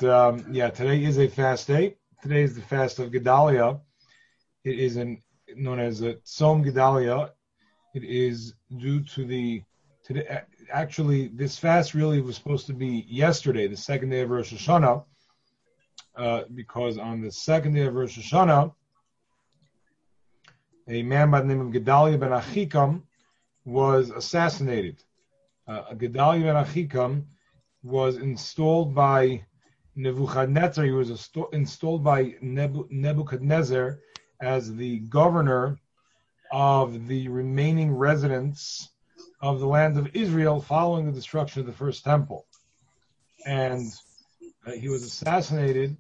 today is a fast day. Today is the fast of Gedalia. It is known as a Tzom Gedalia. It is due to actually, this fast really was supposed to be yesterday, the second day of Rosh Hashanah, because on the second day of Rosh Hashanah, a man by the name of Gedalia ben Achikam was assassinated. Gedalia ben Achikam was installed by Nebuchadnezzar. He was installed by Nebuchadnezzar as the governor of the remaining residents of the land of Israel following the destruction of the first temple. And he was assassinated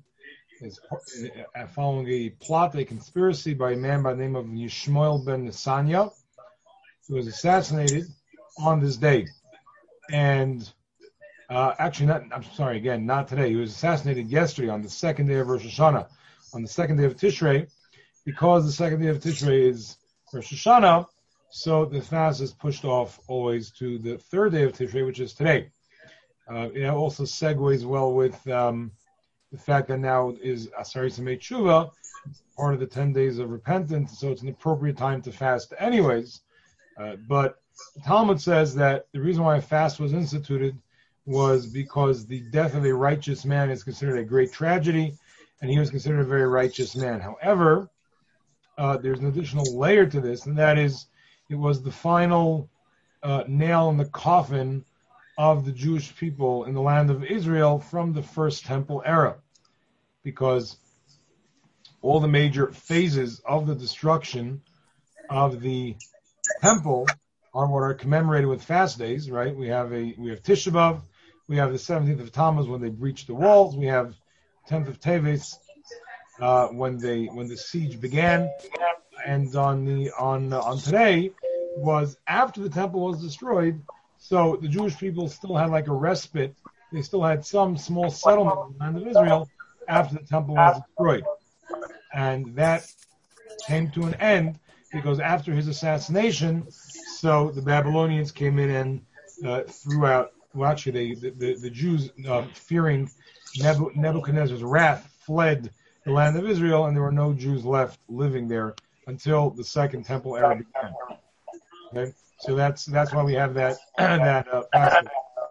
following a plot, a conspiracy by a man by the name of Yishmael ben Nesanya. He was assassinated on this day. And not today. He was assassinated yesterday on the second day of Rosh Hashanah, on the second day of Tishrei. Because the second day of Tishrei is Rosh Hashanah, so the fast is pushed off always to the third day of Tishrei, which is today. It also segues well with the fact that now is Asari Samei Tshuva, part of the 10 days of repentance, so it's an appropriate time to fast anyways. But the Talmud says that the reason why a fast was instituted was because the death of a righteous man is considered a great tragedy, and he was considered a very righteous man. However, there's an additional layer to this, and that is it was the final nail in the coffin of the Jewish people in the land of Israel from the first temple era, because all the major phases of the destruction of the temple are what are commemorated with fast days, right? We have Tisha B'Av, we have the 17th of Tammuz when they breached the walls, we have 10th of Teves when the siege began, and on today was after the temple was destroyed. So the Jewish people still had like a respite. They still had some small settlement in the land of Israel after the temple was destroyed, and that came to an end because after his assassination, so the Babylonians came in and threw out. Well, actually, the Jews, fearing Nebuchadnezzar's wrath, fled the land of Israel, and there were no Jews left living there until the second temple era began. Okay, so that's why we have that passage.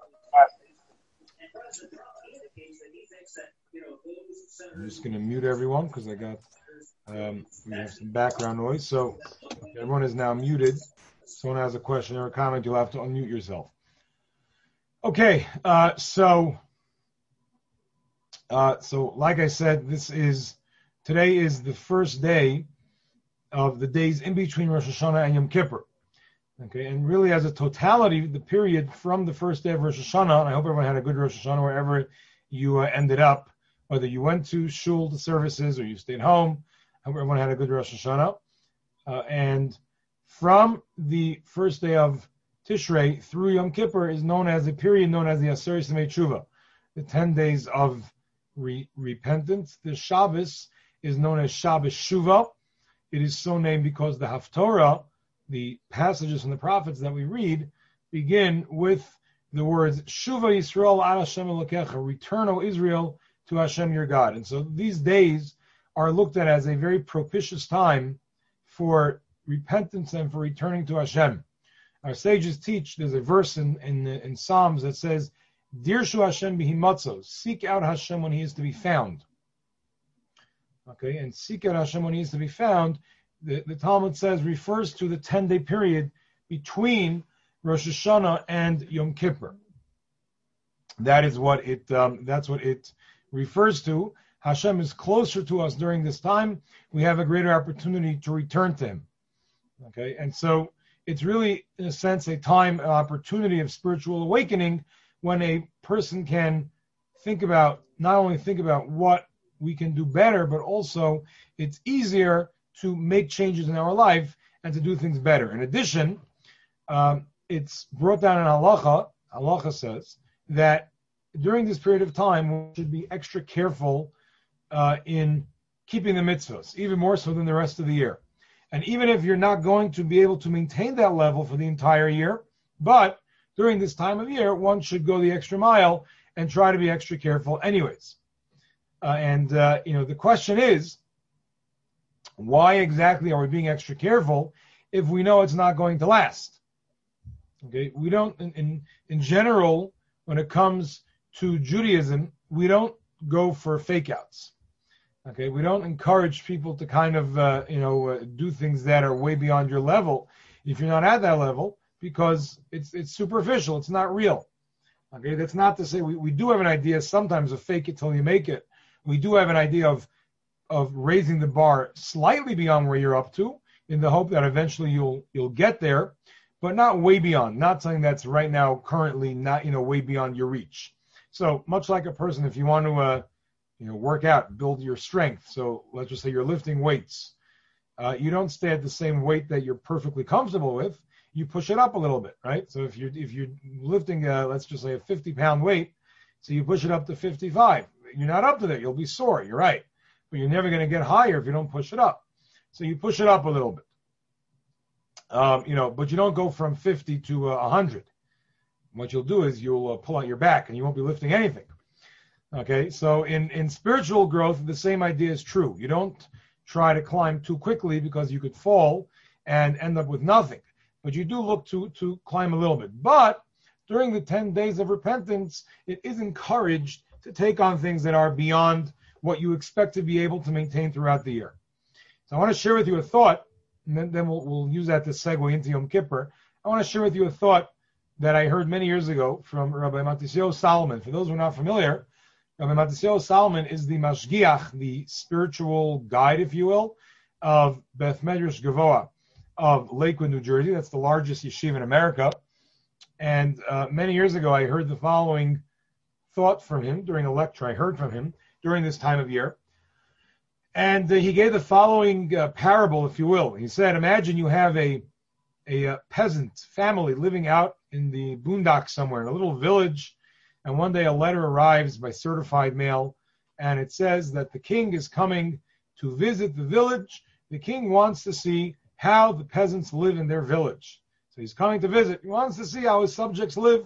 I'm just going to mute everyone because I got we have some background noise. So everyone is now muted. If someone has a question or a comment, you'll have to unmute yourself. Okay, so like I said, today is the first day of the days in between Rosh Hashanah and Yom Kippur. Okay, and really as a totality, the period from the first day of Rosh Hashanah, and I hope everyone had a good Rosh Hashanah wherever you ended up, whether you went to shul to services or you stayed home, I hope everyone had a good Rosh Hashanah. And from the first day of Tishrei through Yom Kippur is known as a period known as the Aseret Samei Tshuva, the 10 days of repentance. The Shabbos is known as Shabbos Shuvah. It is so named because the Haftorah, the passages from the prophets that we read, begin with the words Shuvah Yisrael ad Hashem Elokecha, return, O Israel, to Hashem your God. And so these days are looked at as a very propitious time for repentance and for returning to Hashem. Our sages teach, there's a verse in Psalms that says, Dirshu Hashem b'himatzo, seek out Hashem when he is to be found. Okay, and seek out Hashem when he is to be found, the Talmud says, refers to the 10-day period between Rosh Hashanah and Yom Kippur. That's what it refers to. Hashem is closer to us during this time. We have a greater opportunity to return to him. Okay, and so it's really, in a sense, an opportunity of spiritual awakening when a person can not only think about what we can do better, but also it's easier to make changes in our life and to do things better. In addition, it's brought down in halacha. Halacha says that during this period of time, we should be extra careful in keeping the mitzvahs, even more so than the rest of the year. And even if you're not going to be able to maintain that level for the entire year, but during this time of year, one should go the extra mile and try to be extra careful anyways. The question is, why exactly are we being extra careful if we know it's not going to last? Okay, we don't, in general, when it comes to Judaism, we don't go for fake outs. Okay, we don't encourage people to kind of, do things that are way beyond your level if you're not at that level, because it's superficial, it's not real. Okay, that's not to say we do have an idea sometimes of fake it till you make it. We do have an idea of raising the bar slightly beyond where you're up to, in the hope that eventually you'll get there, but not way beyond, not something that's right now currently not way beyond your reach. So much like a person, if you want to work out, build your strength. So let's just say you're lifting weights. You don't stay at the same weight that you're perfectly comfortable with. You push it up a little bit, right? So if you're lifting, let's just say a 50-pound weight, so you push it up to 55. You're not up to that. You'll be sore. You're right, but you're never going to get higher if you don't push it up. So you push it up a little bit, but you don't go from 50 to 100. What you'll do is you'll pull out your back and you won't be lifting anything. Okay, so in spiritual growth, the same idea is true. You don't try to climb too quickly because you could fall and end up with nothing. But you do look to climb a little bit. But during the 10 days of repentance, it is encouraged to take on things that are beyond what you expect to be able to maintain throughout the year. So I want to share with you a thought, and then we'll use that to segue into Yom Kippur. I want to share with you a thought that I heard many years ago from Rabbi Matisyahu Salomon. For those who are not familiar, Rabbi Matisyahu Salomon is the mashgiach, the spiritual guide, if you will, of Beth Medrash Gavoa of Lakewood, New Jersey. That's the largest yeshiva in America. And many years ago, I heard the following thought from him during a lecture I heard from him during this time of year. And he gave the following parable, if you will. He said, imagine you have a peasant family living out in the boondocks somewhere, in a little village, and one day a letter arrives by certified mail, and it says that the king is coming to visit the village. The king wants to see how the peasants live in their village. So he's coming to visit. He wants to see how his subjects live.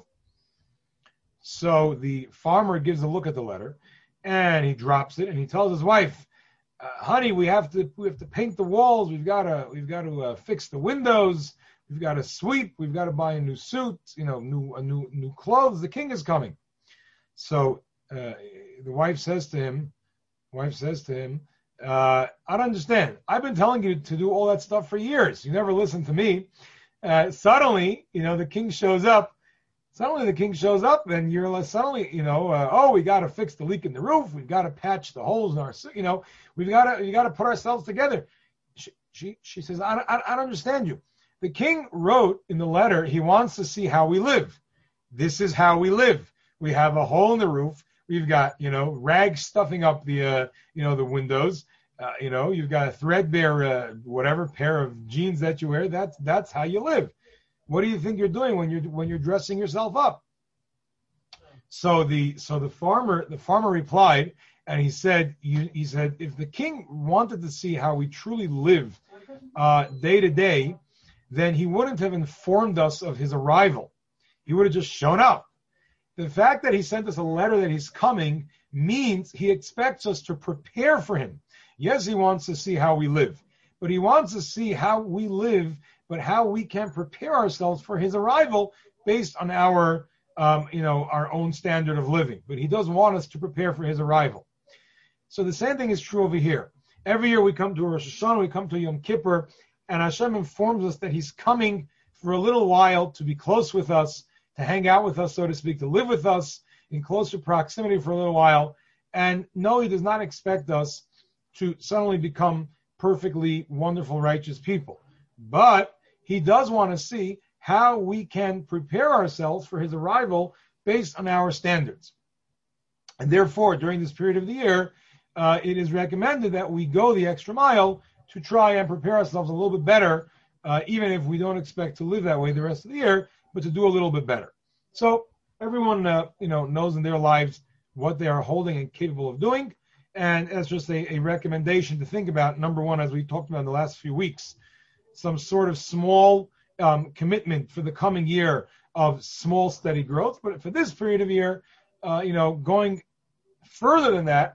So the farmer gives a look at the letter, and he drops it, and he tells his wife, honey, we have to paint the walls. We've got to fix the windows. We've got to sweep. We've got to buy a new suit. New clothes. The king is coming. So the wife says to him, I don't understand. I've been telling you to do all that stuff for years. You never listen to me. Suddenly, the king shows up. And you're suddenly, we got to fix the leak in the roof. We've got to patch the holes in our, you got to put ourselves together. She says, I don't understand you. The king wrote in the letter, he wants to see how we live. This is how we live. We have a hole in the roof. We've got, rags stuffing up the windows. You've got a threadbare, whatever pair of jeans that you wear. That's how you live. What do you think you're doing when you're dressing yourself up? So the farmer replied, and he said, if the king wanted to see how we truly live day to day, then he wouldn't have informed us of his arrival. He would have just shown up. The fact that he sent us a letter that he's coming means he expects us to prepare for him. Yes, he wants to see how we live, but he wants to see how we live, but how we can prepare ourselves for his arrival based on our own standard of living. But he does want us to prepare for his arrival. So the same thing is true over here. Every year we come to Rosh Hashanah, we come to Yom Kippur, and Hashem informs us that he's coming for a little while to be close with us, to hang out with us, so to speak, to live with us in closer proximity for a little while. And no, he does not expect us to suddenly become perfectly wonderful, righteous people. But he does want to see how we can prepare ourselves for his arrival based on our standards. And therefore, during this period of the year, it is recommended that we go the extra mile to try and prepare ourselves a little bit better, even if we don't expect to live that way the rest of the year, but to do a little bit better. So everyone, knows in their lives what they are holding and capable of doing. And that's just a recommendation to think about. Number one, as we talked about in the last few weeks, some sort of small commitment for the coming year of small, steady growth. But for this period of year, going further than that,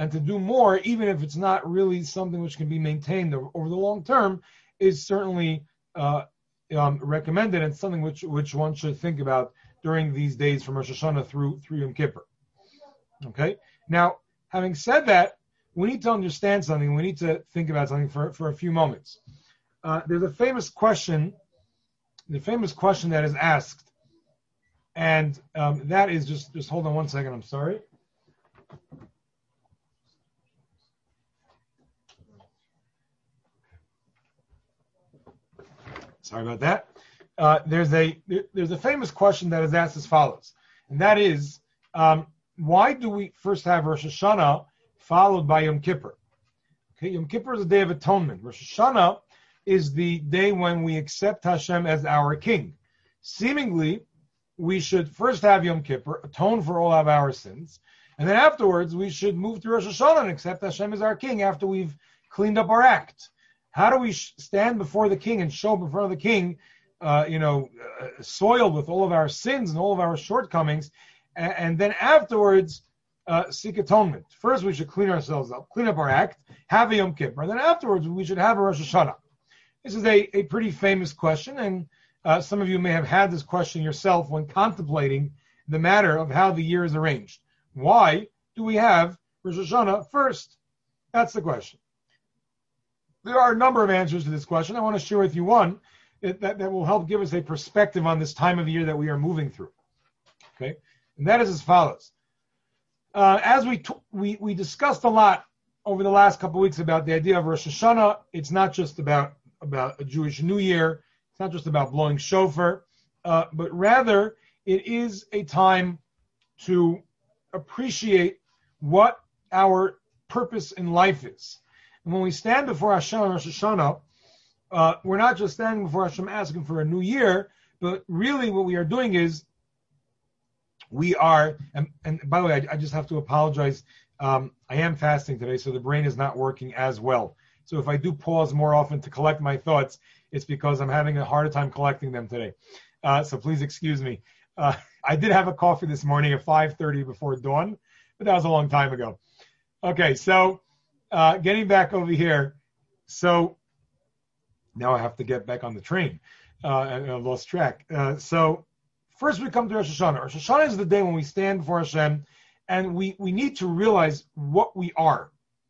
and to do more, even if it's not really something which can be maintained over the long term, is certainly recommended, and something which one should think about during these days from Rosh Hashanah through Yom Kippur. Okay. Now, having said that, we need to understand something. We need to think about something for a few moments. There's a famous question. The famous question that is asked, and that is just hold on one second. I'm sorry. Sorry about that. There's a famous question that is asked as follows, and that is, why do we first have Rosh Hashanah followed by Yom Kippur? Okay, Yom Kippur is a day of atonement. Rosh Hashanah is the day when we accept Hashem as our king. Seemingly, we should first have Yom Kippur, atone for all of our sins, and then afterwards we should move to Rosh Hashanah and accept Hashem as our king after we've cleaned up our act. How do we stand before the king and show before the king, soiled with all of our sins and all of our shortcomings, and then afterwards seek atonement? First, we should clean ourselves up, clean up our act, have a Yom Kippur, and then afterwards we should have a Rosh Hashanah. This is a pretty famous question, and some of you may have had this question yourself when contemplating the matter of how the year is arranged. Why do we have Rosh Hashanah first? That's the question. There are a number of answers to this question. I want to share with you one that will help give us a perspective on this time of year that we are moving through. Okay, and that is as follows. As we discussed a lot over the last couple of weeks about the idea of Rosh Hashanah, it's not just about a Jewish New Year. It's not just about blowing shofar, but rather it is a time to appreciate what our purpose in life is. And when we stand before Hashem on Rosh Hashanah, we're not just standing before Hashem asking for a new year, but really what we are doing is we are, and by the way, I just have to apologize. I am fasting today, so the brain is not working as well. So if I do pause more often to collect my thoughts, it's because I'm having a harder time collecting them today. So please excuse me. I did have a coffee this morning at 5:30 before dawn, but that was a long time ago. Okay, so getting back over here. So now I have to get back on the train. And I lost track. So first we come to Rosh Hashanah. Rosh Hashanah is the day when we stand before Hashem, and we need to realize what we are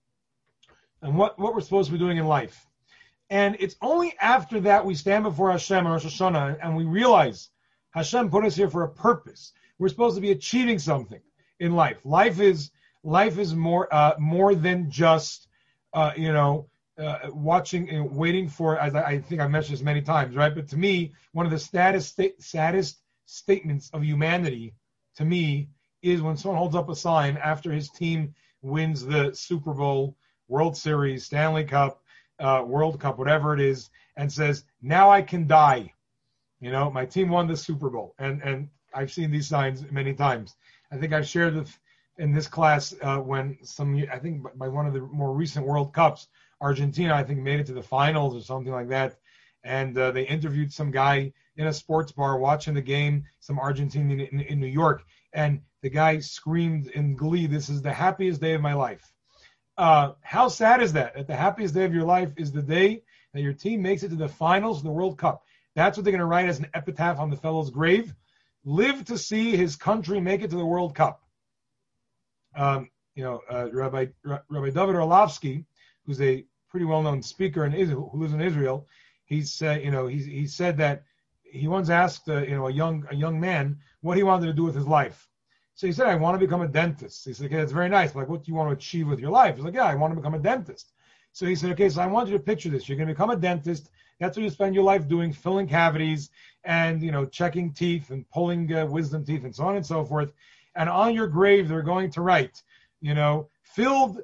and what we're supposed to be doing in life. And it's only after that we stand before Hashem on Rosh Hashanah and we realize Hashem put us here for a purpose. We're supposed to be achieving something in life. Life is more than just watching and waiting for, as I think I mentioned this many times, right? But to me, one of the saddest statements of humanity, to me, is when someone holds up a sign after his team wins the Super Bowl, World Series, Stanley Cup, World Cup, whatever it is, and says, "Now I can die." My team won the Super Bowl, and I've seen these signs many times. I think I've shared in this class when I think by one of the more recent World Cups, Argentina, I think, made it to the finals or something like that, and they interviewed some guy in a sports bar watching the game, some Argentinian in New York, and the guy screamed in glee, "This is the happiest day of my life." How sad is that? That the happiest day of your life is the day that your team makes it to the finals of the World Cup. That's what they're going to write as an epitaph on the fellow's grave. Live to see his country make it to the World Cup. Rabbi David Orlovsky, who's a pretty well-known speaker in Israel, who lives in Israel, he said that he once asked a young man what he wanted to do with his life. So he said, "I want to become a dentist." He said, "Okay, that's very nice. Like, what do you want to achieve with your life?" He's like, "Yeah, I want to become a dentist." So he said, "Okay, so I want you to picture this. You're going to become a dentist. That's what you spend your life doing, filling cavities and, checking teeth and pulling wisdom teeth and so on and so forth. And on your grave, they're going to write, filled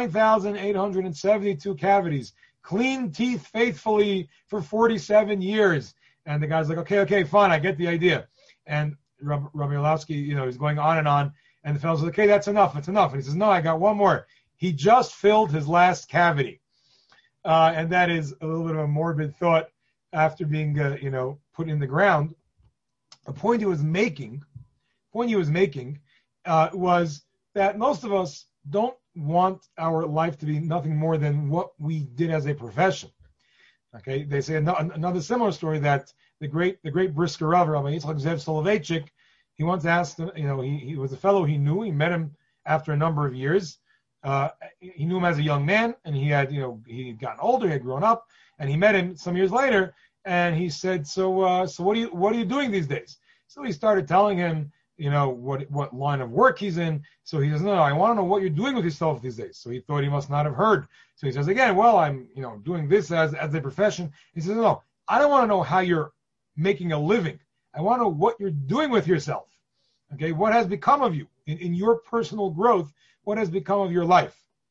9,872 cavities, clean teeth faithfully for 47 years. And the guy's like, okay, fine, I get the idea. And Rabbi Orlovsky, is going on, and the fellow's like, "Okay, that's enough, it's enough." And he says, "No, I got one more. He just filled his last cavity." And that is a little bit of a morbid thought after being, put in the ground. The point he was making was that most of us don't want our life to be nothing more than what we did as a profession. Okay, they say another similar story that the great Brisker Rav, Rabbi Yitzchak Zev Soloveitchik, he once asked, he was a fellow he knew. He met him after a number of years. He knew him as a young man, and he had he'd gotten older, he had grown up, and he met him some years later, and he said, so what are you doing these days? So he started telling him, what line of work he's in. So he says, no, I want to know what you're doing with yourself these days. So he thought he must not have heard. So he says again, well, I'm, doing this as a profession. He says, no, I don't want to know how you're making a living. I want to know what you're doing with yourself. Okay, what has become of you in your personal growth? What has become of your life?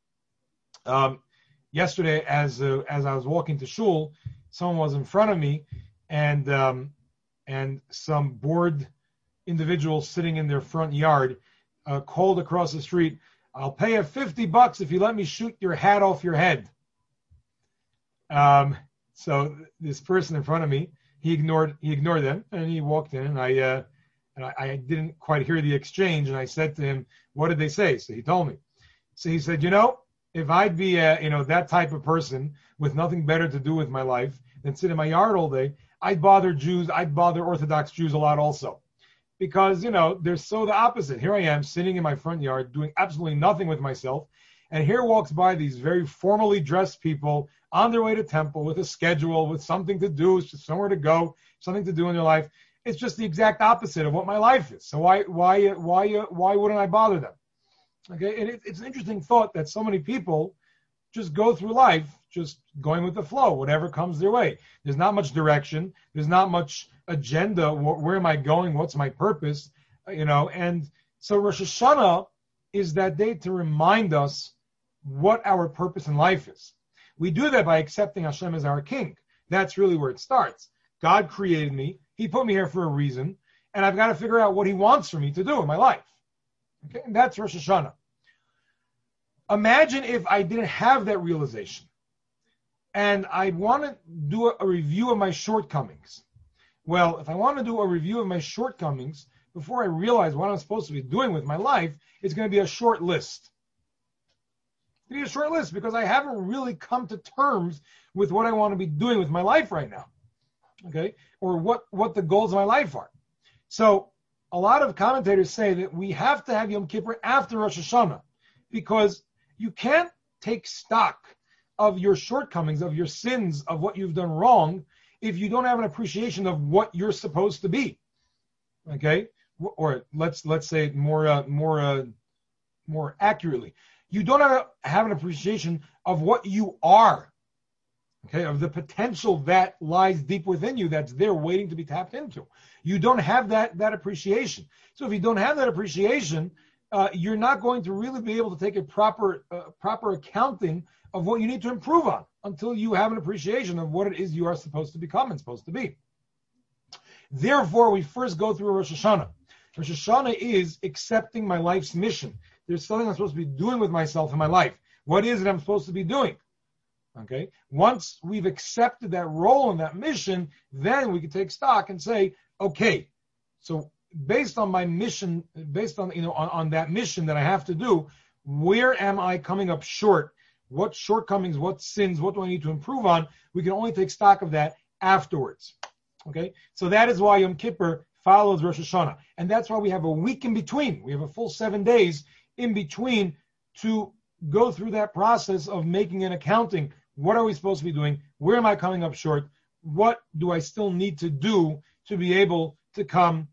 Yesterday, as I was walking to shul, someone was in front of me, and some bored individual sitting in their front yard called across the street, "I'll pay you $50 if you let me shoot your hat off your head." So this person in front of me, he ignored them, and he walked in, and I didn't quite hear the exchange, and I said to him, "What did they say?" So he told me. So he said, if I'd be that type of person with nothing better to do with my life than sit in my yard all day, I'd bother Orthodox Jews a lot also. Because, they're so the opposite. Here I am sitting in my front yard doing absolutely nothing with myself. And here walks by these very formally dressed people on their way to temple with a schedule, with something to do, somewhere to go, something to do in their life. It's just the exact opposite of what my life is. So why wouldn't I bother them? Okay. And it's an interesting thought that so many people just go through life just going with the flow, whatever comes their way. There's not much direction. There's not much agenda. Where am I going? What's my purpose? And so Rosh Hashanah is that day to remind us what our purpose in life is. We do that by accepting Hashem as our king. That's really where it starts. God created me. He put me here for a reason, and I've got to figure out what he wants for me to do in my life. Okay, and that's Rosh Hashanah. Imagine if I didn't have that realization, and I want to do a review of my shortcomings. Well, if I want to do a review of my shortcomings before I realize what I'm supposed to be doing with my life, it's going to be a short list. It's going to be a short list because I haven't really come to terms with what I want to be doing with my life right now, okay, or what the goals of my life are. So a lot of commentators say that we have to have Yom Kippur after Rosh Hashanah because you can't take stock of your shortcomings, of your sins, of what you've done wrong, if you don't have an appreciation of what you're supposed to be. Okay? Or let's say it more accurately. You don't have an appreciation of what you are. Okay? Of the potential that lies deep within you that's there waiting to be tapped into. You don't have that appreciation. So if you don't have that appreciation, you're not going to really be able to take a proper accounting of what you need to improve on until you have an appreciation of what it is you are supposed to become and supposed to be. Therefore, we first go through Rosh Hashanah. Rosh Hashanah is accepting my life's mission. There's something I'm supposed to be doing with myself in my life. What is it I'm supposed to be doing? Okay. Once we've accepted that role and that mission, then we can take stock and say, okay, so based on my mission, based on on that mission that I have to do, where am I coming up short? What shortcomings, what sins, what do I need to improve on? We can only take stock of that afterwards. Okay? So that is why Yom Kippur follows Rosh Hashanah. And that's why we have a week in between. We have a full 7 days in between to go through that process of making an accounting. What are we supposed to be doing? Where am I coming up short? What do I still need to do to be able to come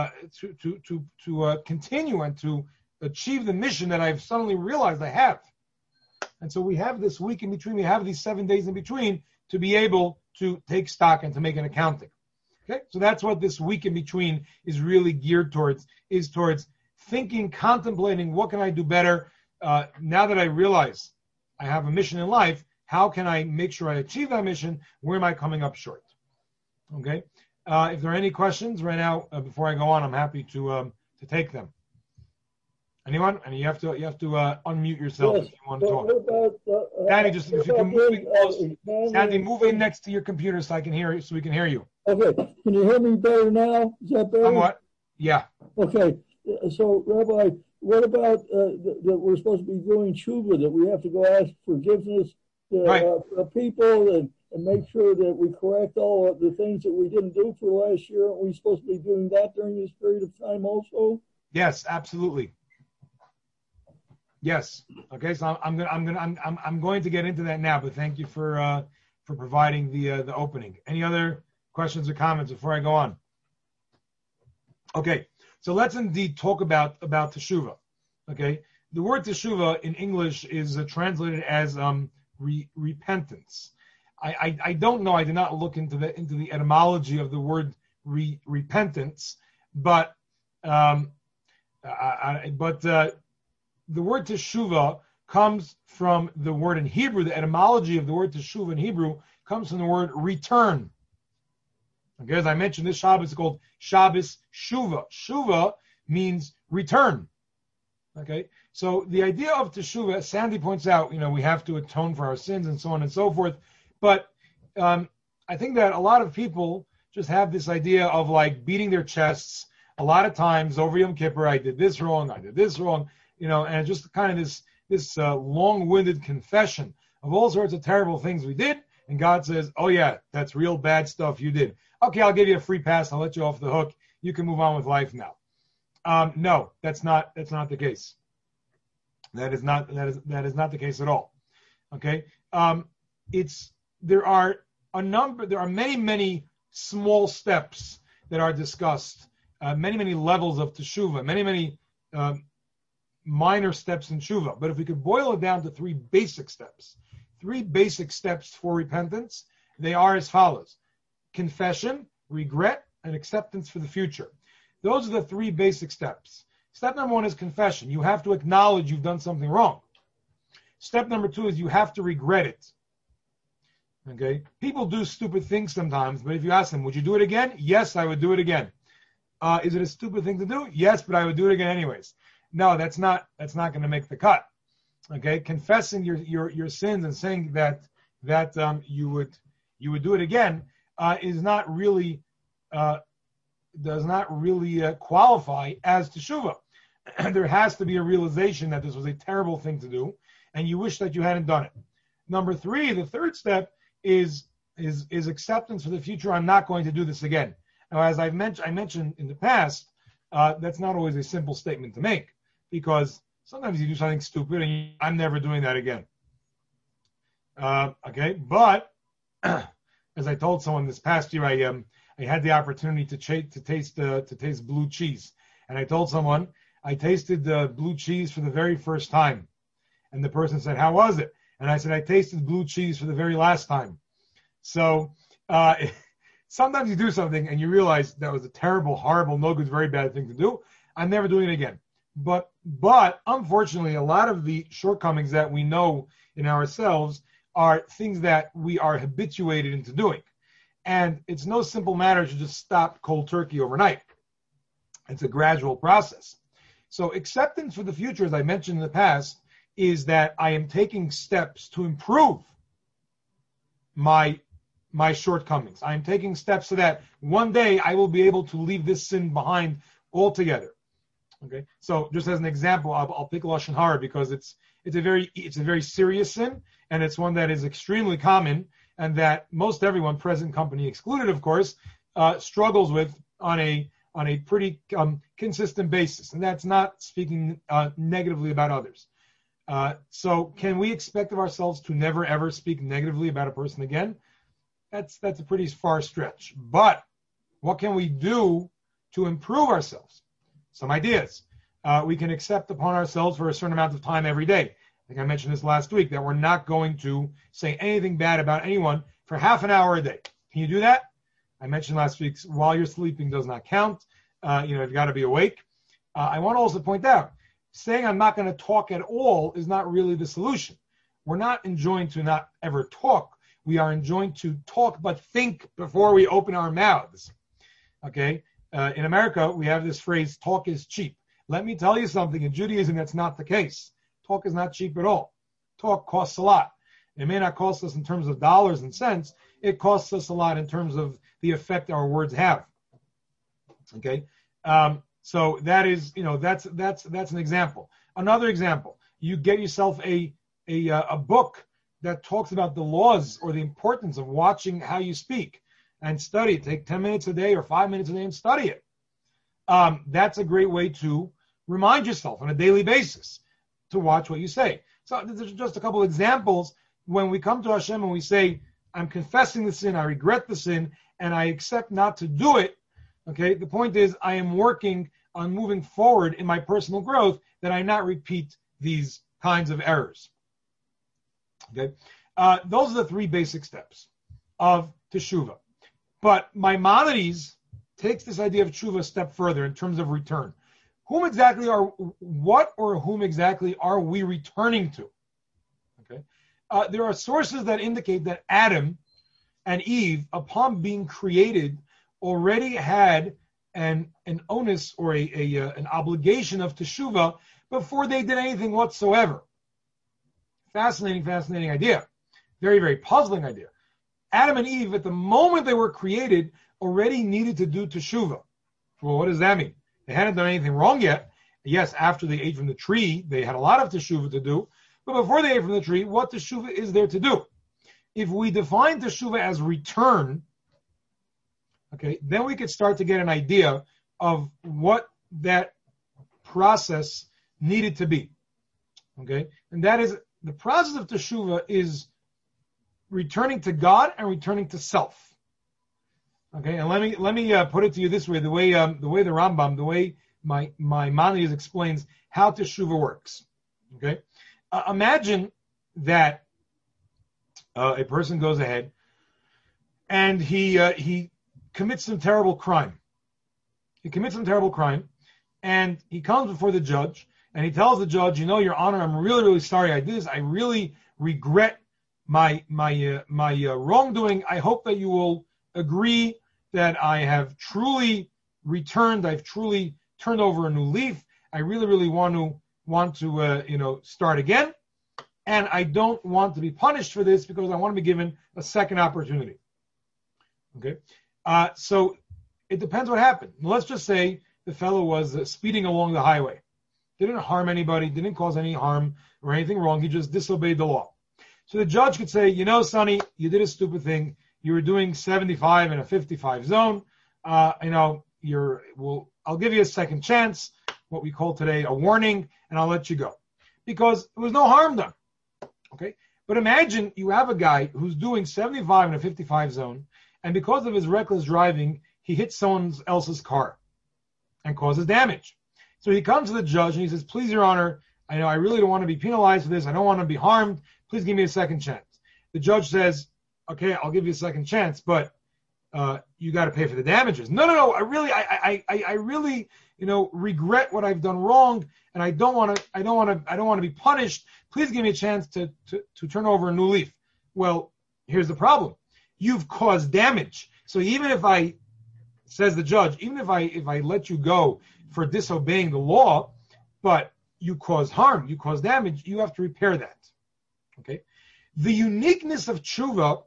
to continue and to achieve the mission that I've suddenly realized I have? And so we have this week in between, we have these 7 days in between to be able to take stock and to make an accounting. Okay, so that's what this week in between is really geared towards, is towards thinking, contemplating, what can I do better? Now that I realize I have a mission in life, how can I make sure I achieve that mission? Where am I coming up short? Okay, if there are any questions right now, before I go on, I'm happy to take them. Anyone? And you have to unmute yourself if you want to talk. Danny, just if you can move in close. Sandy, move in next to your computer so I can hear you, so we can hear you. Okay. Can you hear me better now? Is that better? Somewhat. Yeah. Okay. So, Rabbi, what about that we're supposed to be doing tshuva, that we have to go ask forgiveness to Right. people and make sure that we correct all of the things that we didn't do for last year? Aren't we supposed to be doing that during this period of time also? Yes, absolutely. Yes. Okay. So I'm going to get into that now, but thank you for providing the opening. Any other questions or comments before I go on? Okay. So let's indeed talk about teshuvah. Okay. The word teshuvah in English is translated as repentance. I don't know. I did not look into the etymology of the word repentance, but the word teshuvah comes from the word in Hebrew. The etymology of the word teshuvah in Hebrew comes from the word return. Okay, as I mentioned, this Shabbos is called Shabbos Shuvah. Shuvah means return. Okay, so the idea of teshuvah, Sandy points out, we have to atone for our sins and so on and so forth. But I think that a lot of people just have this idea of like beating their chests a lot of times over Yom Kippur. I did this wrong. And just kind of this long-winded confession of all sorts of terrible things we did. And God says, oh yeah, that's real bad stuff you did. Okay, I'll give you a free pass. I'll let you off the hook. You can move on with life now. No, that's not the case. That is not the case at all. Okay. There are many small steps that are discussed, many levels of teshuvah, many minor steps in tshuva. But if we could boil it down to three basic steps for repentance, they are as follows: confession, regret, and acceptance for the future. Those are the three basic steps. Step number one is confession. You have to acknowledge you've done something wrong. Step number two is you have to regret it. Okay? People do stupid things sometimes, but if you ask them, would you do it again? Yes, I would do it again. Is it a stupid thing to do? Yes, but I would do it again anyways. No, that's not going to make the cut. Okay, confessing your sins and saying that you would do it again does not really qualify as teshuvah. There has to be a realization that this was a terrible thing to do, and you wish that you hadn't done it. Number three, the third step is acceptance for the future. I'm not going to do this again. Now, as I mentioned in the past, that's not always a simple statement to make, because sometimes you do something stupid and I'm never doing that again. Okay, but as I told someone this past year, I had the opportunity to taste blue cheese, and I told someone I tasted the blue cheese for the very first time, and the person said, "How was it?" And I said, "I tasted blue cheese for the very last time." So sometimes you do something and you realize that was a terrible, horrible, no good, very bad thing to do. I'm never doing it again. But unfortunately, a lot of the shortcomings that we know in ourselves are things that we are habituated into doing. And it's no simple matter to just stop cold turkey overnight. It's a gradual process. So acceptance for the future, as I mentioned in the past, is that I am taking steps to improve my shortcomings. I am taking steps so that one day I will be able to leave this sin behind altogether. Okay, so just as an example, I'll pick Lashon Hara because it's a very serious sin, and it's one that is extremely common, and that most everyone, present company excluded, of course, struggles with on a pretty consistent basis, and that's not speaking negatively about others. So, can we expect of ourselves to never ever speak negatively about a person again? That's a pretty far stretch. But what can we do to improve ourselves? Some ideas. We can accept upon ourselves for a certain amount of time every day. I think I mentioned this last week, that we're not going to say anything bad about anyone for half an hour a day. Can you do that? I mentioned last week, while you're sleeping does not count. You've got to be awake. I want to also point out, saying I'm not going to talk at all is not really the solution. We're not enjoined to not ever talk. We are enjoined to talk but think before we open our mouths. Okay? In America, we have this phrase, talk is cheap. Let me tell you something. In Judaism, that's not the case. Talk is not cheap at all. Talk costs a lot. It may not cost us in terms of dollars and cents. It costs us a lot in terms of the effect our words have. Okay? So that is, that's an example. Another example, you get yourself a book that talks about the laws or the importance of watching how you speak and study it. Take 10 minutes a day or 5 minutes a day and study it. That's a great way to remind yourself on a daily basis to watch what you say. So there's just a couple examples when we come to Hashem and we say, I'm confessing the sin, I regret the sin, and I accept not to do it. Okay, the point is I am working on moving forward in my personal growth that I not repeat these kinds of errors. Okay, those are the three basic steps of teshuvah. But Maimonides takes this idea of teshuvah a step further in terms of return. Whom exactly are we returning to? Okay, there are sources that indicate that Adam and Eve, upon being created, already had an onus or an obligation of teshuvah before they did anything whatsoever. Fascinating idea. Very, very puzzling idea. Adam and Eve, at the moment they were created, already needed to do teshuvah. Well, what does that mean? They hadn't done anything wrong yet. Yes, after they ate from the tree, they had a lot of teshuvah to do. But before they ate from the tree, what teshuvah is there to do? If we define teshuvah as return, okay, then we could start to get an idea of what that process needed to be. Okay, and that is the process of teshuvah is returning to God and returning to self. Okay, and let me put it to you this way: the way the Rambam, the way my Maimonides explains how teshuvah works. Okay, imagine that a person goes ahead and he commits some terrible crime. He commits some terrible crime, and he comes before the judge, and he tells the judge, Your Honor, I'm really, really sorry I did this. I really regret my wrongdoing. I hope that you will agree that I have truly returned. I've truly turned over a new leaf. I really, really want to start again, and I don't want to be punished for this because I want to be given a second opportunity. Okay. So it depends what happened. Let's just say the fellow was speeding along the highway. Didn't harm anybody, didn't cause any harm or anything wrong. He just disobeyed the law. So the judge could say, Sonny, you did a stupid thing. You were doing 75 in a 55 zone. I'll give you a second chance, what we call today a warning, and I'll let you go. Because there was no harm done. Okay? But imagine you have a guy who's doing 75 in a 55 zone, and because of his reckless driving, he hits someone else's car and causes damage. So he comes to the judge and he says, Please, Your Honor, I really don't want to be penalized for this. I don't want to be harmed. Please give me a second chance. The judge says, Okay, I'll give you a second chance, but you got to pay for the damages. No. I really, regret what I've done wrong, and I don't want to be punished. Please give me a chance to turn over a new leaf. Well, here's the problem. You've caused damage. So even if says the judge, even if I let you go for disobeying the law, but you cause harm, you cause damage, you have to repair that. Okay? The uniqueness of tshuva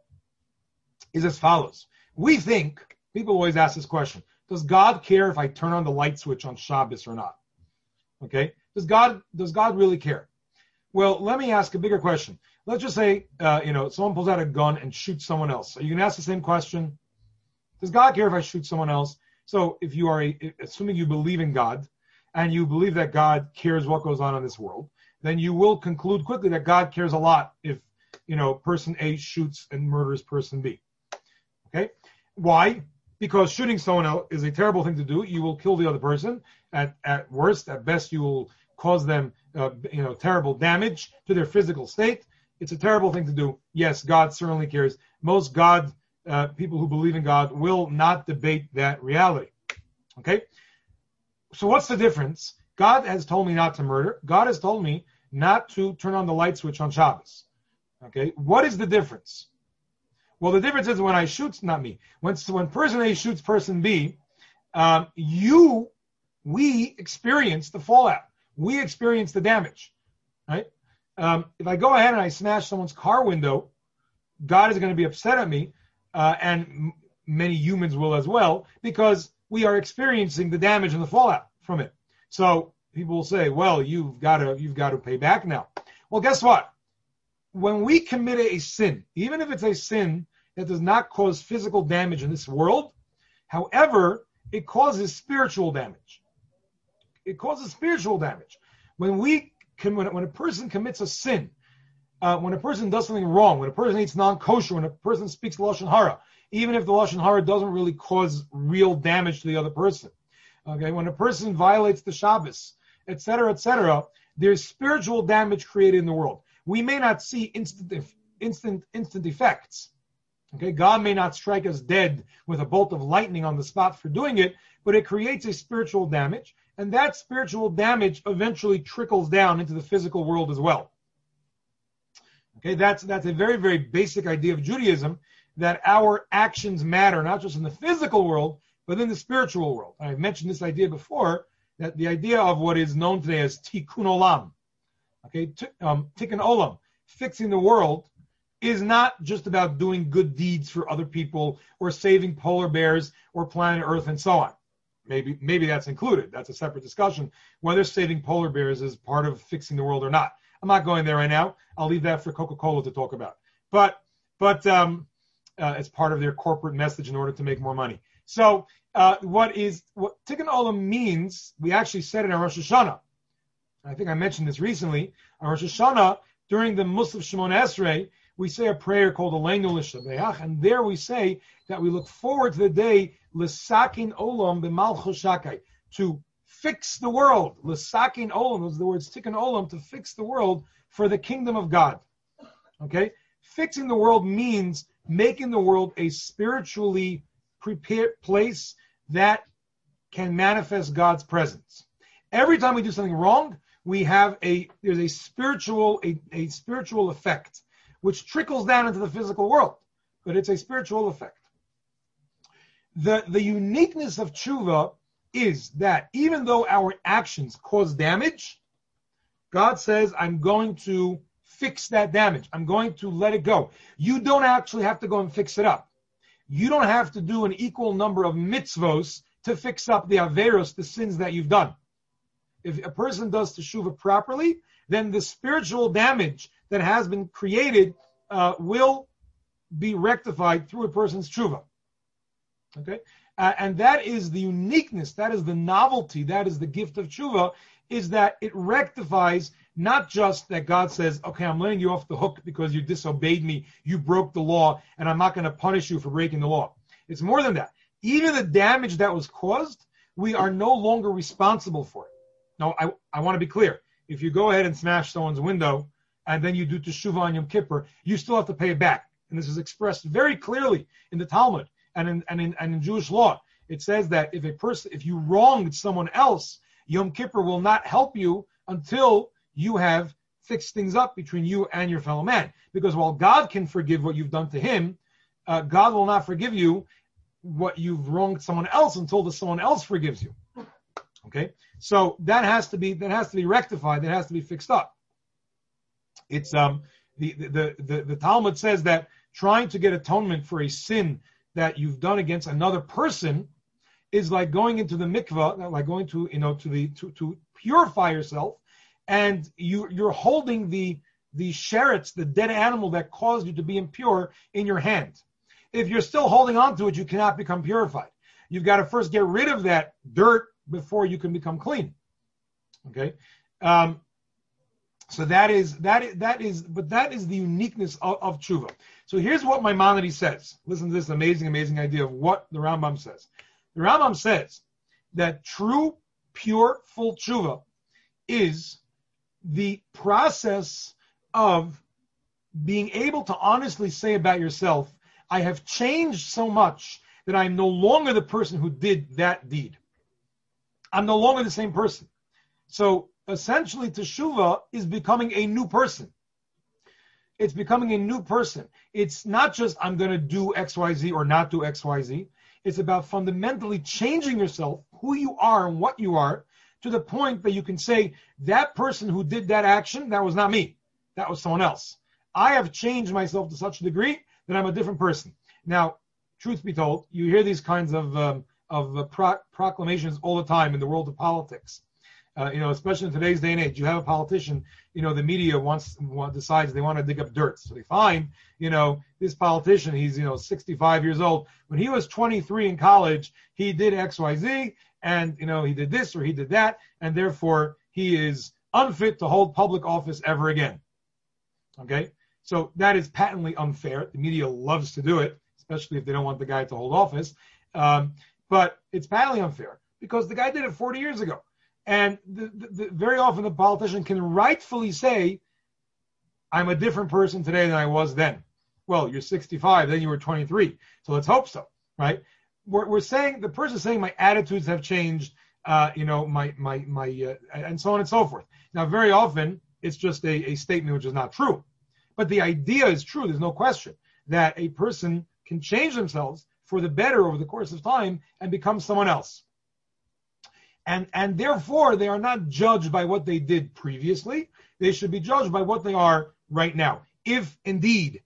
is as follows. We think, people always ask this question, does God care if I turn on the light switch on Shabbos or not? Okay? Does God really care? Well, let me ask a bigger question. Let's just say, someone pulls out a gun and shoots someone else. Are you going to ask the same question? Does God care if I shoot someone else? So if you are assuming you believe in God and you believe that God cares what goes on in this world, then you will conclude quickly that God cares a lot if, person A shoots and murders person B. Okay? Why? Because shooting someone else is a terrible thing to do. You will kill the other person. At worst, at best, you will cause them, terrible damage to their physical state. It's a terrible thing to do. Yes, God certainly cares. Most people who believe in God will not debate that reality. Okay? So what's the difference? God has told me not to murder. God has told me not to turn on the light switch on Shabbos. Okay? What is the difference? Well, the difference is when I shoot, not me. When person A shoots person B, we experience the fallout. We experience the damage. Right? If I go ahead and I smash someone's car window, God is going to be upset at me, and many humans will as well, because we are experiencing the damage and the fallout from it. So people will say, well, you've got to pay back now. Well, guess what? When we commit a sin, even if it's a sin that does not cause physical damage in this world, however, it causes spiritual damage. It causes spiritual damage. When a person commits a sin, when a person does something wrong, when a person eats non-kosher, when a person speaks Lashon Hara, even if the Lashon Hara doesn't really cause real damage to the other person, okay, when a person violates the Shabbos, etc., there's spiritual damage created in the world. We may not see instant effects. Okay, God may not strike us dead with a bolt of lightning on the spot for doing it, but it creates a spiritual damage, and that spiritual damage eventually trickles down into the physical world as well. Okay, that's a very, very basic idea of Judaism, that our actions matter, not just in the physical world, but in the spiritual world. I've mentioned this idea before, that the idea of what is known today as tikkun olam, okay, tikkun olam, fixing the world, is not just about doing good deeds for other people or saving polar bears or planet Earth and so on. Maybe that's included. That's a separate discussion, whether saving polar bears is part of fixing the world or not. I'm not going there right now. I'll leave that for Coca-Cola to talk about. But it's part of their corporate message in order to make more money. So what Tikkun Olam means, we actually said it in Rosh Hashanah. I think I mentioned this recently. On Rosh Hashanah, during the Musaf Shemon Esrei, we say a prayer called Aleinu L'Shabeach, and there we say that we look forward to the day L'Sakin Olam B'Malchus Shakai, to fix the world. L'Sakin Olam, those are the words Tikkun Olam, to fix the world for the kingdom of God. Okay? Fixing the world means making the world a spiritually prepared place that can manifest God's presence. Every time we do something wrong, there's a spiritual effect which trickles down into the physical world, but it's a spiritual effect. The uniqueness of tshuva is that even though our actions cause damage, God says, I'm going to fix that damage. I'm going to let it go. You don't actually have to go and fix it up. You don't have to do an equal number of mitzvos to fix up the averos, the sins that you've done. If a person does teshuvah properly, then the spiritual damage that has been created will be rectified through a person's teshuvah. Okay? And that is the uniqueness, that is the novelty, that is the gift of teshuvah, is that it rectifies not just that God says, okay, I'm letting you off the hook because you disobeyed me, you broke the law, and I'm not going to punish you for breaking the law. It's more than that. Even the damage that was caused, we are no longer responsible for it. Now, I want to be clear. If you go ahead and smash someone's window, and then you do teshuvah on Yom Kippur, you still have to pay it back. And this is expressed very clearly in the Talmud and in Jewish law. It says that if you wronged someone else, Yom Kippur will not help you until you have fixed things up between you and your fellow man. Because while God can forgive what you've done to him, God will not forgive you what you've wronged someone else until someone else forgives you. Okay, so that has to be rectified. That has to be fixed up. It's the Talmud says that trying to get atonement for a sin that you've done against another person is like going into the mikvah, like going to to purify yourself, and you're holding the sheretz, the dead animal that caused you to be impure, in your hand. If you're still holding on to it, you cannot become purified. You've got to first get rid of that dirt before you can become clean. Okay, so that is the uniqueness of tshuva. So here's what Maimonides says. Listen to this amazing idea of what the Rambam says. The Rambam says that true, pure, full tshuva is the process of being able to honestly say about yourself, I have changed so much that I'm no longer the person who did that deed. I'm no longer the same person. So essentially, teshuvah is becoming a new person. It's becoming a new person. It's not just I'm going to do X, Y, Z or not do X, Y, Z. It's about fundamentally changing yourself, who you are and what you are, to the point that you can say, that person who did that action, that was not me. That was someone else. I have changed myself to such a degree that I'm a different person. Now, truth be told, you hear these kinds of proclamations all the time in the world of politics. Especially in today's day and age, you have a politician, the media decides they want to dig up dirt. So they find, this politician, he's, 65 years old. When he was 23 in college, he did X, Y, Z, and, he did this or he did that, and therefore he is unfit to hold public office ever again. Okay? So that is patently unfair. The media loves to do it, especially if they don't want the guy to hold office. But it's patently unfair because the guy did it 40 years ago. And very often the politician can rightfully say, I'm a different person today than I was then. Well, you're 65, then you were 23. So let's hope so, right? We're saying, the person saying my attitudes have changed, and so on and so forth. Now, very often it's just a statement which is not true. But the idea is true. There's no question that a person can change themselves for the better over the course of time and become someone else. And therefore, they are not judged by what they did previously. They should be judged by what they are right now. If indeed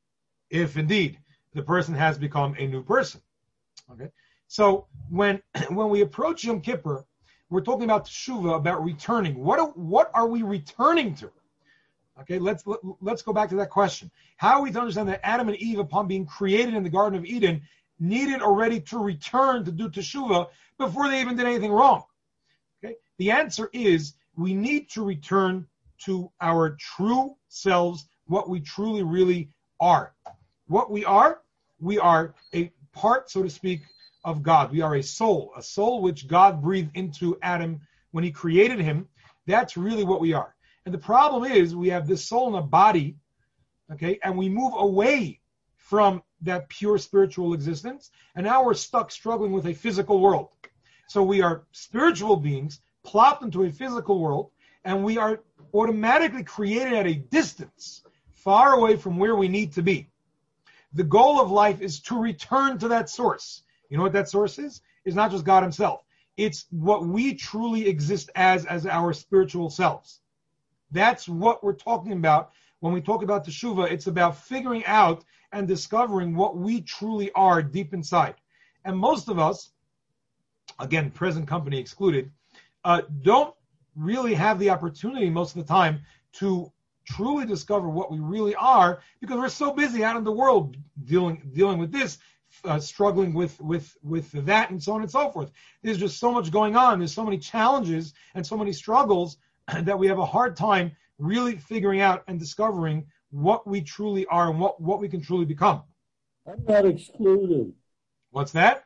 the person has become a new person. Okay. So when we approach Yom Kippur, we're talking about Teshuvah, about returning. What are we returning to? Okay, let's go back to that question. How are we to understand that Adam and Eve, upon being created in the Garden of Eden, needed already to return to do Teshuvah before they even did anything wrong? Okay, the answer is we need to return to our true selves, what we truly, really are. What we are a part, so to speak, of God. We are a soul which God breathed into Adam when he created him. That's really what we are. And the problem is we have this soul and a body, okay, and we move away from that pure spiritual existence, and now we're stuck struggling with a physical world. So we are spiritual beings plopped into a physical world, and we are automatically created at a distance, far away from where we need to be. The goal of life is to return to that source. You know what that source is? It's not just God himself. It's what we truly exist as our spiritual selves. That's what we're talking about when we talk about Teshuvah. It's about figuring out and discovering what we truly are deep inside. And most of us, again, present company excluded, don't really have the opportunity most of the time to truly discover what we really are, because we're so busy out in the world dealing with this, struggling with that, and so on and so forth. There's just so much going on. There's so many challenges and so many struggles that we have a hard time really figuring out and discovering what we truly are and what we can truly become. I'm not excluded. What's that?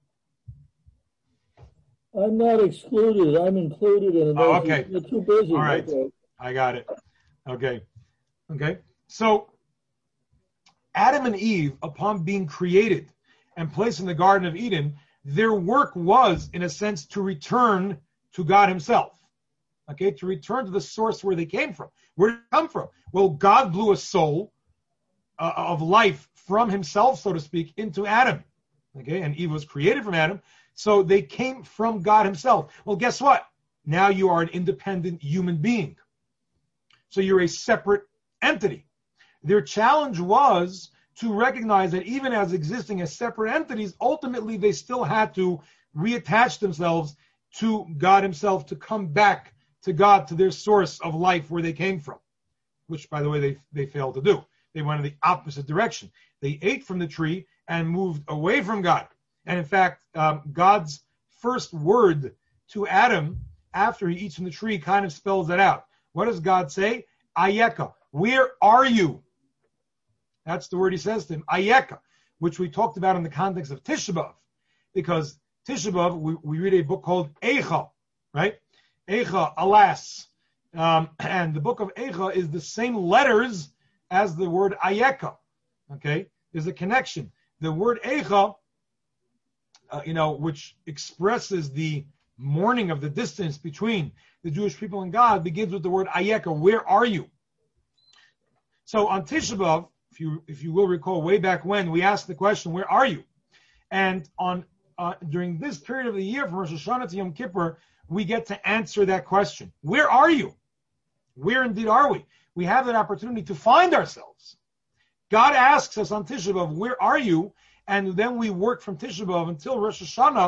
I'm not excluded. I'm included in it. Oh, okay. You're too busy. All right. Okay. I got it. Okay. So Adam and Eve, upon being created and placed in the Garden of Eden, their work was, in a sense, to return to God himself. Okay, to return to the source where they came from. Where did it come from? Well, God blew a soul of life from himself, so to speak, into Adam. Okay, and Eve was created from Adam, so they came from God himself. Well, guess what? Now you are an independent human being. So you're a separate entity. Their challenge was to recognize that even as existing as separate entities, ultimately they still had to reattach themselves to God himself, to come back to God, to their source of life where they came from, which, by the way, they failed to do. They went in the opposite direction. They ate from the tree and moved away from God. And in fact, God's first word to Adam after he eats from the tree kind of spells that out. What does God say? Ayeka. Where are you? That's the word he says to him. Ayeka, which we talked about in the context of Tisha B'Av. Because Tisha B'Av, we read a book called Eicha, right? Eicha, alas. And the book of Eicha is the same letters as the word Ayeka. Okay? There's a connection. The word Eicha, which expresses the mourning of the distance between the Jewish people and God, begins with the word Ayeka. Where are you? So on Tisha B'Av, if you will recall, way back when, we asked the question, where are you? And during this period of the year, from Rosh Hashanah to Yom Kippur, we get to answer that question. Where are you? Where indeed are we? We have that opportunity to find ourselves. God asks us on Tisha B'Av, where are you? And then we work from Tisha B'Av until Rosh Hashanah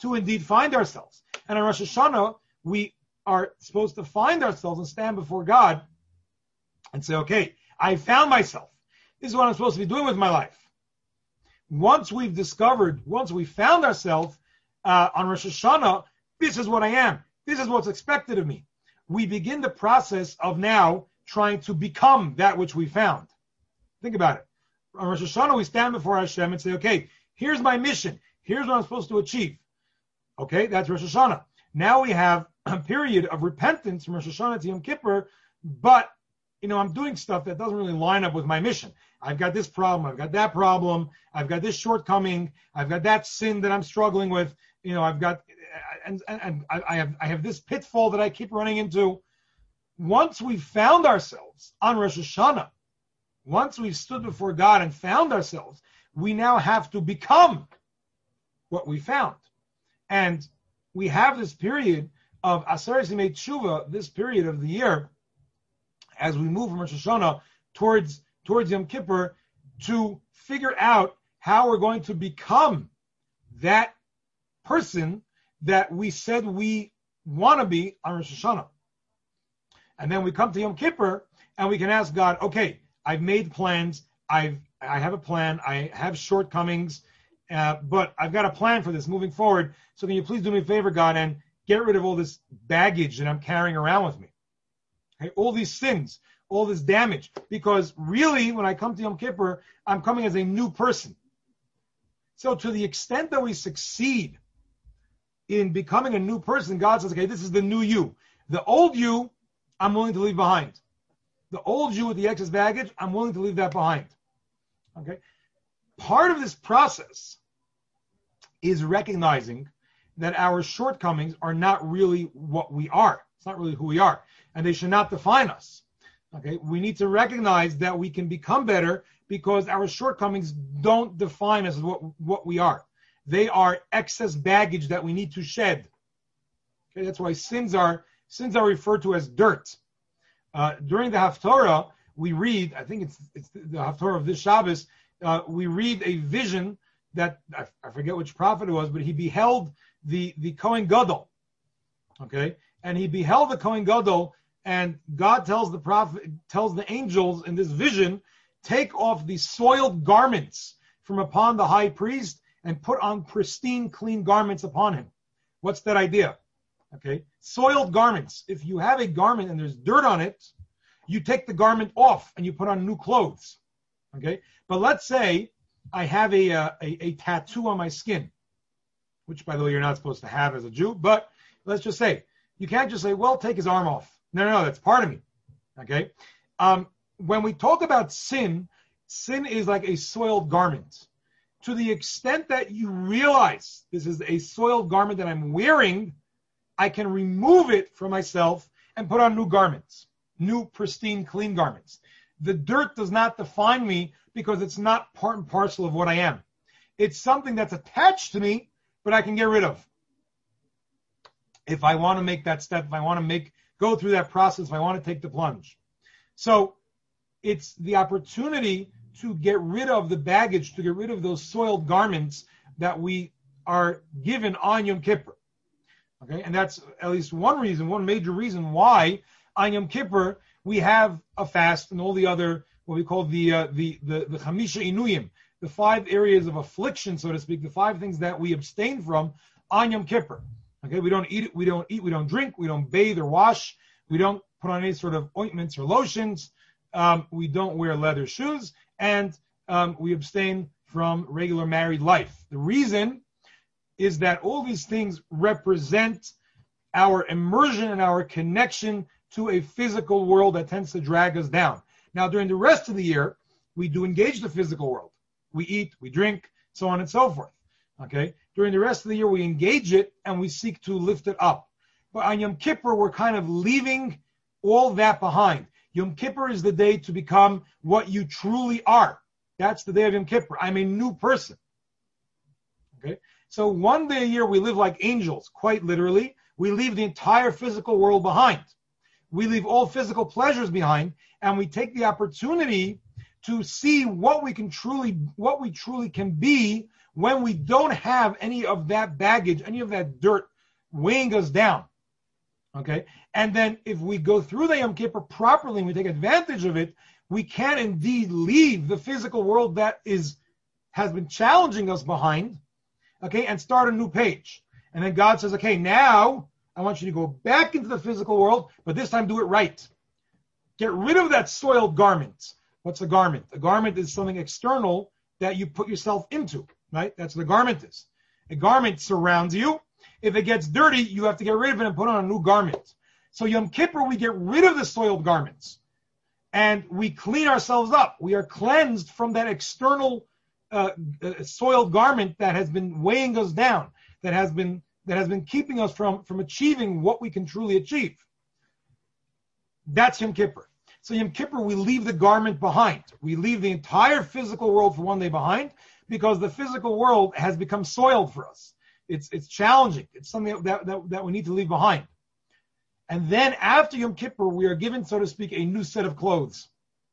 to indeed find ourselves. And on Rosh Hashanah, we are supposed to find ourselves and stand before God and say, okay, I found myself. This is what I'm supposed to be doing with my life. Once we found ourselves on Rosh Hashanah, this is what I am. This is what's expected of me. We begin the process of now trying to become that which we found. Think about it. On Rosh Hashanah, we stand before Hashem and say, okay, here's my mission. Here's what I'm supposed to achieve. Okay, that's Rosh Hashanah. Now we have a period of repentance from Rosh Hashanah to Yom Kippur, but, I'm doing stuff that doesn't really line up with my mission. I've got this problem. I've got that problem. I've got this shortcoming. I've got that sin that I'm struggling with. I've got, and I have this pitfall that I keep running into. Once we've found ourselves on Rosh Hashanah, once we've stood before God and found ourselves, we now have to become what we found. And we have this period of Aseret Yimei Tshuva, this period of the year, as we move from Rosh Hashanah towards Yom Kippur, to figure out how we're going to become that person that we said we want to be on Rosh Hashanah. And then we come to Yom Kippur and we can ask God, okay, I've made plans. I have a plan. I have shortcomings, but I've got a plan for this moving forward. So can you please do me a favor, God, and get rid of all this baggage that I'm carrying around with me? Okay, all these sins, all this damage. Because really, when I come to Yom Kippur, I'm coming as a new person. So to the extent that we succeed in becoming a new person, God says, okay, this is the new you. The old you, I'm willing to leave behind. The old you with the excess baggage, I'm willing to leave that behind. Okay? Part of this process is recognizing that our shortcomings are not really what we are. It's not really who we are. And they should not define us. Okay? We need to recognize that we can become better because our shortcomings don't define us as what we are. They are excess baggage that we need to shed. Okay? That's why sins are referred to as dirt. During the Haftorah, we read, I think it's the Haftorah of this Shabbos, we read a vision that, I forget which prophet it was, but he beheld the Kohen Gadol. Okay? And he beheld the Kohen Gadol, and God tells the angels in this vision, take off the soiled garments from upon the high priest and put on pristine, clean garments upon him. What's that idea? Okay, soiled garments. If you have a garment and there's dirt on it, you take the garment off and you put on new clothes. Okay, but let's say I have a tattoo on my skin, which, by the way, you're not supposed to have as a Jew. But let's just say you can't just say, "Well, take his arm off." No, that's part of me. Okay, when we talk about sin is like a soiled garment. To the extent that you realize this is a soiled garment that I'm wearing, I can remove it from myself and put on new garments, new, pristine, clean garments. The dirt does not define me because it's not part and parcel of what I am. It's something that's attached to me, but I can get rid of. If I want to make that step, if I want to go through that process, if I want to take the plunge. So it's the opportunity to get rid of the baggage, to get rid of those soiled garments that we are given on Yom Kippur. Okay, and that's at least one major reason why on Yom Kippur we have a fast and all the other, what we call the Chamisha Inuyim, the 5 areas of affliction, so to speak, the 5 things that we abstain from on Yom Kippur. Okay, we don't eat, we don't drink, we don't bathe or wash, we don't put on any sort of ointments or lotions, we don't wear leather shoes, and we abstain from regular married life. The reason is that all these things represent our immersion and our connection to a physical world that tends to drag us down. Now, during the rest of the year, we do engage the physical world. We eat, we drink, so on and so forth. Okay? During the rest of the year, we engage it and we seek to lift it up. But on Yom Kippur, we're kind of leaving all that behind. Yom Kippur is the day to become what you truly are. That's the day of Yom Kippur. I'm a new person. Okay? So one day a year we live like angels, quite literally. We leave the entire physical world behind. We leave all physical pleasures behind, and we take the opportunity to see what we truly can be when we don't have any of that baggage, any of that dirt weighing us down. Okay? And then if we go through the Yom Kippur properly and we take advantage of it, we can indeed leave the physical world that has been challenging us behind, okay, and start a new page. And then God says, okay, now I want you to go back into the physical world, but this time do it right. Get rid of that soiled garment. What's a garment? A garment is something external that you put yourself into, right? That's what a garment is. A garment surrounds you. If it gets dirty, you have to get rid of it and put on a new garment. So Yom Kippur, we get rid of the soiled garments and we clean ourselves up. We are cleansed from that external soiled garment that has been weighing us down, that has been keeping us from achieving what we can truly achieve. That's Yom Kippur. So Yom Kippur, we leave the garment behind. We leave the entire physical world for one day behind because the physical world has become soiled for us. It's challenging. It's something that we need to leave behind. And then after Yom Kippur, we are given, so to speak, a new set of clothes.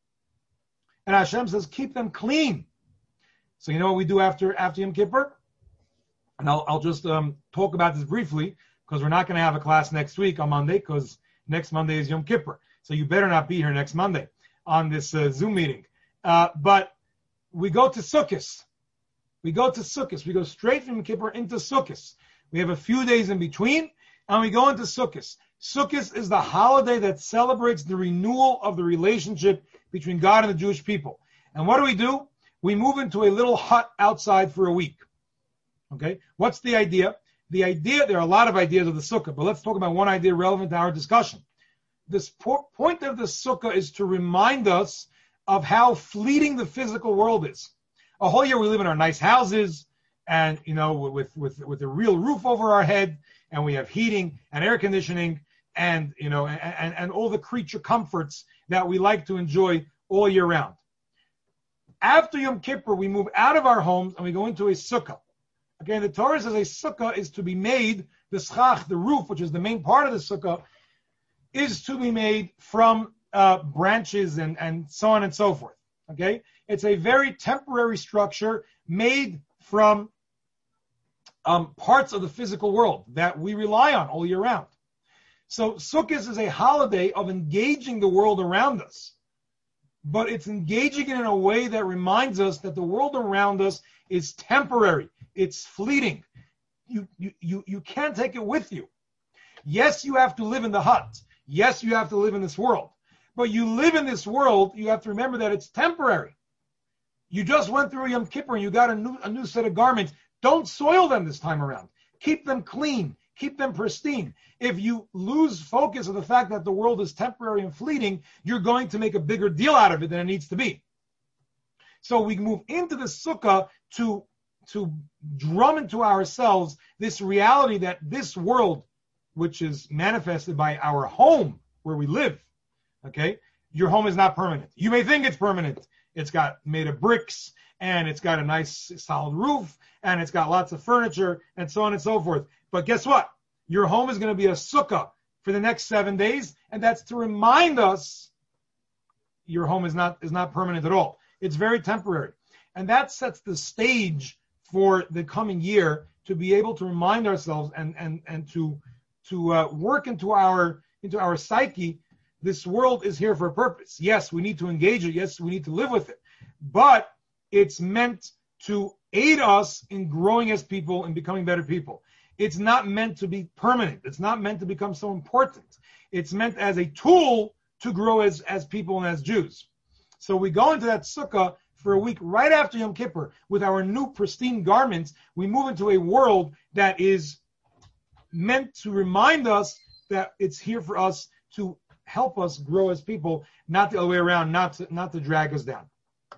And Hashem says, keep them clean. So you know what we do after Yom Kippur? And I'll just talk about this briefly because we're not going to have a class next week on Monday because next Monday is Yom Kippur. So you better not be here next Monday on this Zoom meeting. But we go to Sukkot. We go straight from Yom Kippur into Sukkot. We have a few days in between, and we go into Sukkot. Sukkot is the holiday that celebrates the renewal of the relationship between God and the Jewish people. And what do? We move into a little hut outside for a week. Okay? What's the idea? The idea, there are a lot of ideas of the Sukkah, but let's talk about one idea relevant to our discussion. This point of the Sukkah is to remind us of how fleeting the physical world is. A whole year we live in our nice houses and, with a real roof over our head, and we have heating and air conditioning and, and all the creature comforts that we like to enjoy all year round. After Yom Kippur, we move out of our homes and we go into a sukkah. Okay, the Torah says a sukkah is to be made, the schach, the roof, which is the main part of the sukkah, is to be made from branches and so on and so forth. Okay, it's a very temporary structure made from parts of the physical world that we rely on all year round. So Sukkot is a holiday of engaging the world around us. But it's engaging it in a way that reminds us that the world around us is temporary. It's fleeting. You can't take it with you. Yes, you have to live in the hut. Yes, you have to live in this world. But you live in this world, you have to remember that it's temporary. You just went through Yom Kippur and you got a new set of garments. Don't soil them this time around. Keep them clean. Keep them pristine. If you lose focus of the fact that the world is temporary and fleeting, you're going to make a bigger deal out of it than it needs to be. So we move into the sukkah to drum into ourselves this reality that this world, which is manifested by our home where we live, okay, your home is not permanent. You may think it's permanent. It's got made of bricks and it's got a nice solid roof and it's got lots of furniture and so on and so forth. But guess what? Your home is going to be a sukkah for the next 7 days, and that's to remind us your home is not permanent at all. It's very temporary. And that sets the stage for the coming year to be able to remind ourselves and to work into our psyche. This world is here for a purpose. Yes, we need to engage it. Yes, we need to live with it. But it's meant to aid us in growing as people and becoming better people. It's not meant to be permanent. It's not meant to become so important. It's meant as a tool to grow as people and as Jews. So we go into that sukkah for a week right after Yom Kippur with our new pristine garments. We move into a world that is meant to remind us that it's here for us to help us grow as people, not the other way around, not to drag us down.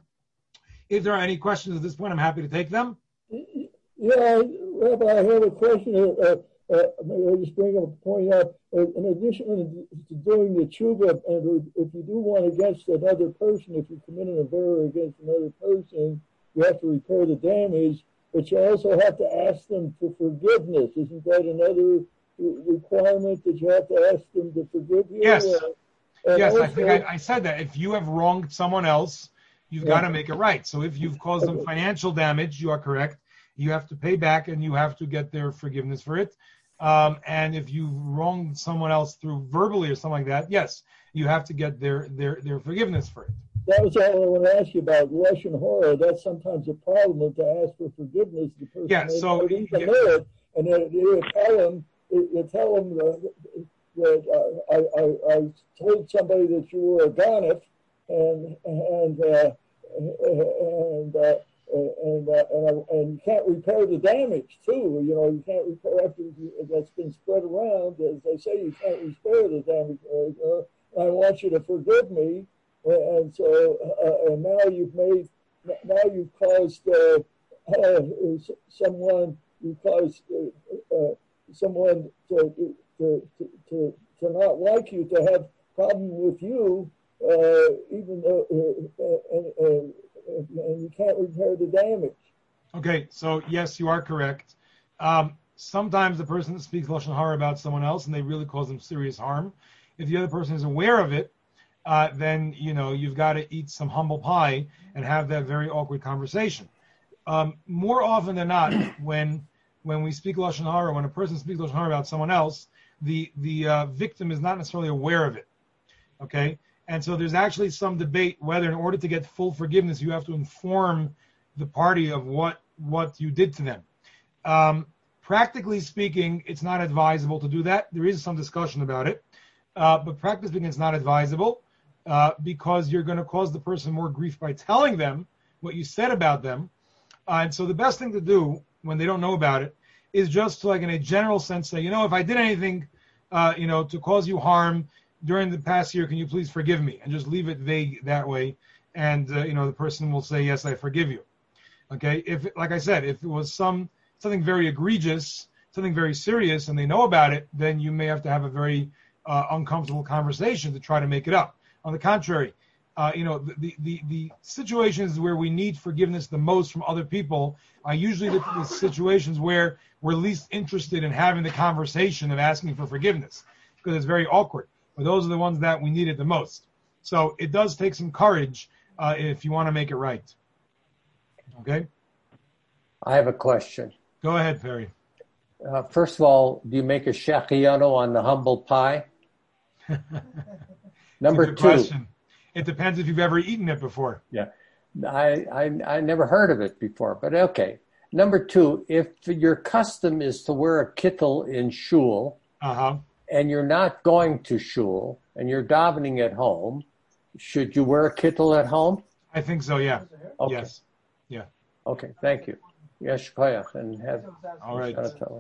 If there are any questions at this point, I'm happy to take them. Yeah, Rabbi, I have a question. Maybe I'll just bring up a point out. In addition to doing the tshuva, and if you do one against another person, if you commit an error against another person, you have to repair the damage, but you also have to ask them for forgiveness. Isn't that another requirement that you have to ask them to forgive you? Yes. Yes, also, I think I said that. If you have wronged someone else, you've got to make it right. So if you've caused them financial damage, you are correct. You have to pay back, and you have to get their forgiveness for it. And if you wronged someone else through verbally or something like that, yes, you have to get their forgiveness for it. That was all I want to ask you about Lashon Hara. That's sometimes a problem to ask for forgiveness. The person know it, and then you tell them that I told somebody that you were a ganef, and you can't repair the damage too. You can't repair after that's been spread around. As they say, you can't repair the damage. I want you to forgive me, and so and now you've caused someone to not like you, to have problem with you, even though and you can't repair the damage. Okay, so yes, you are correct. Sometimes the person speaks Lashon Hara about someone else and they really cause them serious harm. If the other person is aware of it, then you've got to eat some humble pie and have that very awkward conversation. More often than not, when we speak Lashon Hara, when a person speaks Lashon Hara about someone else, the victim is not necessarily aware of it. Okay? And so there's actually some debate whether in order to get full forgiveness, you have to inform the party of what you did to them. Practically speaking, it's not advisable to do that. There is some discussion about it. But practically speaking, it's not advisable because you're going to cause the person more grief by telling them what you said about them. And so the best thing to do when they don't know about it is just to, like in a general sense, say, if I did anything, to cause you harm during the past year, can you please forgive me? And just leave it vague that way. And, the person will say, yes, I forgive you. Okay. If, like I said, if it was something very egregious, something very serious, and they know about it, then you may have to have a very uncomfortable conversation to try to make it up. On the contrary, the situations where we need forgiveness the most from other people are usually the situations where we're least interested in having the conversation of asking for forgiveness because it's very awkward. But those are the ones that we need it the most. So it does take some courage if you want to make it right. Okay? I have a question. Go ahead, Perry. First of all, do you make a shechianu on the humble pie? Number two. Question. It depends if you've ever eaten it before. Yeah. I never heard of it before, but okay. Number two, if your custom is to wear a kittel in shul, and you're not going to shul, and you're davening at home, should you wear a kittel at home? I think so, yeah. Okay. Yes. Yeah. Okay, thank you. Yes, koyach, and have. All right.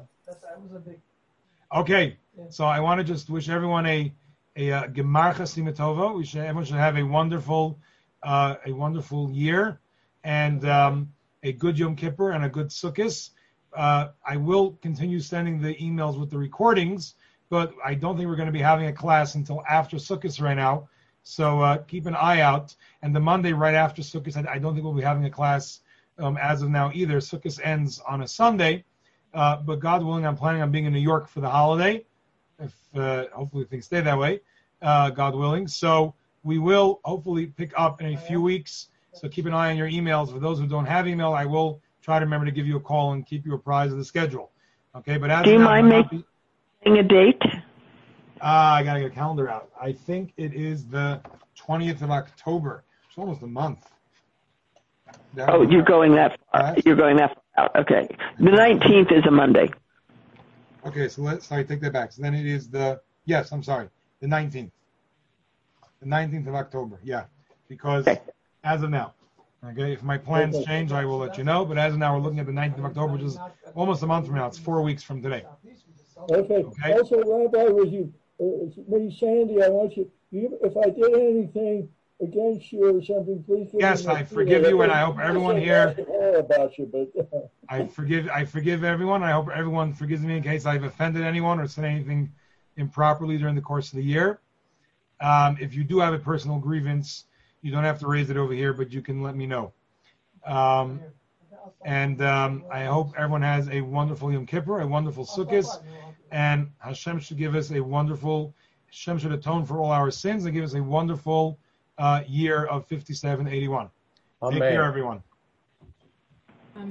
Okay, so I want to just wish everyone a gemar chasima tova. Everyone should have a wonderful year, and a good Yom Kippur and a good Sukkot. I will continue sending the emails with the recordings, but I don't think we're going to be having a class until after Sukkot right now. So keep an eye out. And the Monday right after Sukkot, I don't think we'll be having a class as of now either. Sukkot ends on a Sunday, but God willing, I'm planning on being in New York for the holiday. If hopefully things stay that way, God willing. So we will hopefully pick up in a few weeks. So keep an eye on your emails. For those who don't have email, I will try to remember to give you a call and keep you apprised of the schedule. Okay, but as do you mind making a date? I gotta get a calendar out. I think it is the 20th of October. It's almost a month. You're going that far. You're going that far out. Okay. The 19th is a Monday. Okay, so take that back. So then it is the 19th. The 19th of October, yeah. Because as of now, okay, if my plans change, I will let you know. But as of now, we're looking at the 19th of October, which is almost a month from now. It's 4 weeks from today. Okay. Also, Rabbi, me, Sandy, I want you, if I did anything against you or something, please give me I forgive you, and I hope everyone here. About you, but I forgive everyone. I hope everyone forgives me in case I've offended anyone or said anything improperly during the course of the year. If you do have a personal grievance, you don't have to raise it over here, but you can let me know. And I hope everyone has a wonderful Yom Kippur, a wonderful Sukkot, and Hashem should give us Hashem should atone for all our sins and give us a wonderful year of 5781. Take care, everyone.